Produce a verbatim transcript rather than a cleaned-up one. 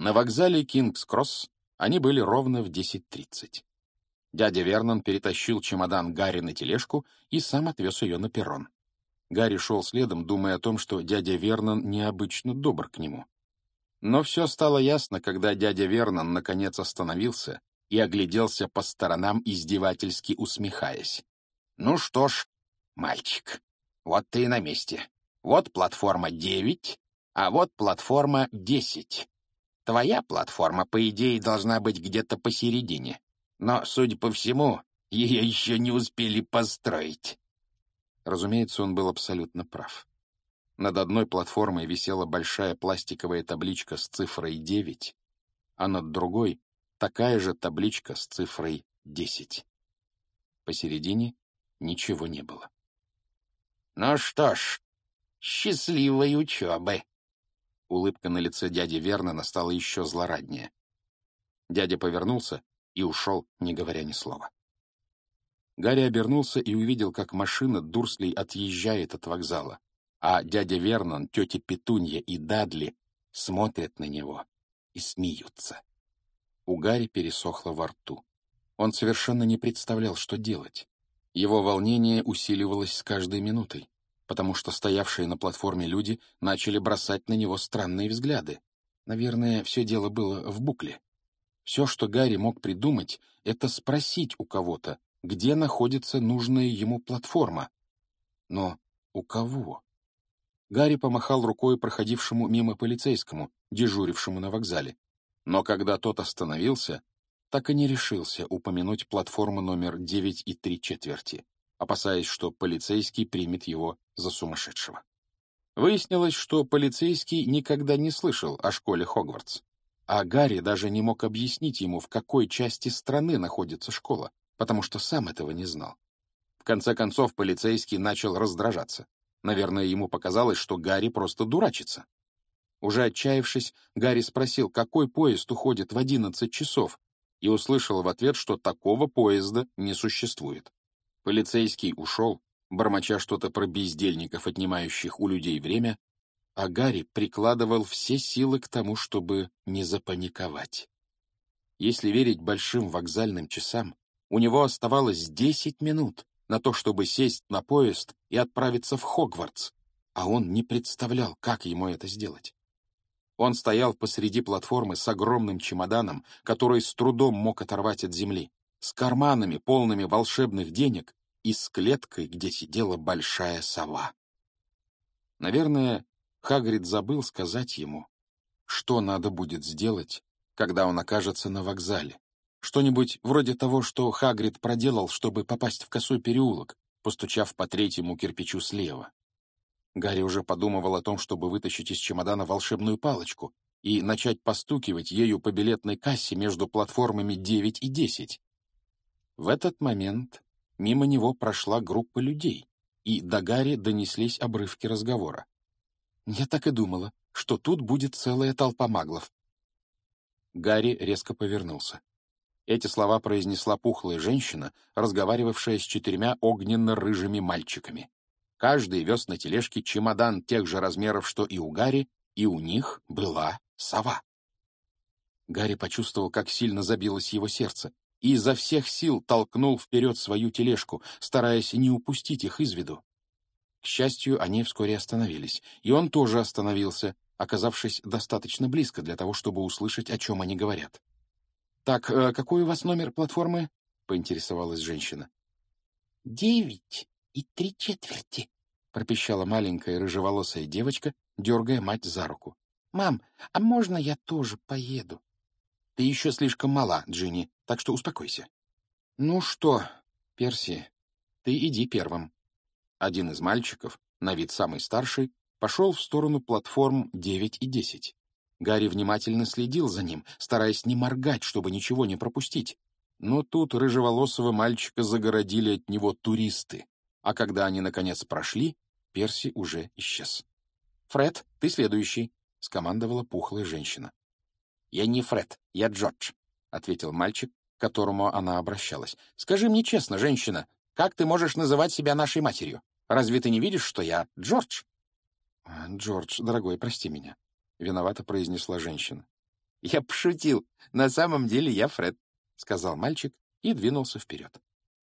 На вокзале Кингс-Кросс они были ровно в десять тридцать. Дядя Вернон перетащил чемодан Гарри на тележку и сам отвез ее на перрон. Гарри шел следом, думая о том, что дядя Вернон необычно добр к нему. Но все стало ясно, когда дядя Вернон наконец остановился и огляделся по сторонам, издевательски усмехаясь. «Ну что ж, мальчик, вот ты и на месте. Вот платформа девять, а вот платформа десять. Твоя платформа, по идее, должна быть где-то посередине. Но, судя по всему, ее еще не успели построить». Разумеется, он был абсолютно прав. Над одной платформой висела большая пластиковая табличка с цифрой девять, а над другой — такая же табличка с цифрой десять. Посередине ничего не было. «Ну что ж, счастливой учебы!» Улыбка на лице дяди Вернона стала еще злораднее. Дядя повернулся и ушел, не говоря ни слова. Гарри обернулся и увидел, как машина Дурслей отъезжает от вокзала, а дядя Вернон, тетя Петунья и Дадли смотрят на него и смеются. У Гарри пересохло во рту. Он совершенно не представлял, что делать. Его волнение усиливалось с каждой минутой, потому что стоявшие на платформе люди начали бросать на него странные взгляды. Наверное, все дело было в букле. Все, что Гарри мог придумать, это спросить у кого-то, где находится нужная ему платформа. Но у кого? Гарри помахал рукой проходившему мимо полицейскому, дежурившему на вокзале. Но когда тот остановился, так и не решился упомянуть платформу номер девять и три четверти, опасаясь, что полицейский примет его за сумасшедшего. Выяснилось, что полицейский никогда не слышал о школе Хогвартс, а Гарри даже не мог объяснить ему, в какой части страны находится школа, потому что сам этого не знал. В конце концов, полицейский начал раздражаться. Наверное, ему показалось, что Гарри просто дурачится. Уже отчаявшись, Гарри спросил, какой поезд уходит в одиннадцать часов, и услышал в ответ, что такого поезда не существует. Полицейский ушел, бормоча что-то про бездельников, отнимающих у людей время, а Гарри прикладывал все силы к тому, чтобы не запаниковать. Если верить большим вокзальным часам, у него оставалось десять минут на то, чтобы сесть на поезд и отправиться в Хогвартс, а он не представлял, как ему это сделать. Он стоял посреди платформы с огромным чемоданом, который с трудом мог оторвать от земли, с карманами, полными волшебных денег, и с клеткой, где сидела большая сова. Наверное, Хагрид забыл сказать ему, что надо будет сделать, когда он окажется на вокзале. Что-нибудь вроде того, что Хагрид проделал, чтобы попасть в косой переулок, постучав по третьему кирпичу слева. Гарри уже подумывал о том, чтобы вытащить из чемодана волшебную палочку и начать постукивать ею по билетной кассе между платформами девять и десять. В этот момент мимо него прошла группа людей, и до Гарри донеслись обрывки разговора. «Я так и думала, что тут будет целая толпа маглов». Гарри резко повернулся. Эти слова произнесла пухлая женщина, разговаривавшая с четырьмя огненно-рыжими мальчиками. Каждый вез на тележке чемодан тех же размеров, что и у Гарри, и у них была сова. Гарри почувствовал, как сильно забилось его сердце, и изо всех сил толкнул вперед свою тележку, стараясь не упустить их из виду. К счастью, они вскоре остановились, и он тоже остановился, оказавшись достаточно близко для того, чтобы услышать, о чем они говорят. «Так, э, какой у вас номер платформы?» — поинтересовалась женщина. «Девять и три четверти», — пропищала маленькая рыжеволосая девочка, дергая мать за руку. «Мам, а можно я тоже поеду?» «Ты еще слишком мала, Джинни, так что успокойся». «Ну что, Перси, ты иди первым». Один из мальчиков, на вид самый старший, пошел в сторону платформ девять и десять. Гарри внимательно следил за ним, стараясь не моргать, чтобы ничего не пропустить. Но тут рыжеволосого мальчика загородили от него туристы, а когда они, наконец, прошли, Перси уже исчез. «Фред, ты следующий», — скомандовала пухлая женщина. «Я не Фред, я Джордж», — ответил мальчик, к которому она обращалась. «Скажи мне честно, женщина, как ты можешь называть себя нашей матерью? Разве ты не видишь, что я Джордж?» «Джордж, дорогой, прости меня», — виновато произнесла женщина. «Я пошутил. На самом деле я Фред», — сказал мальчик и двинулся вперед.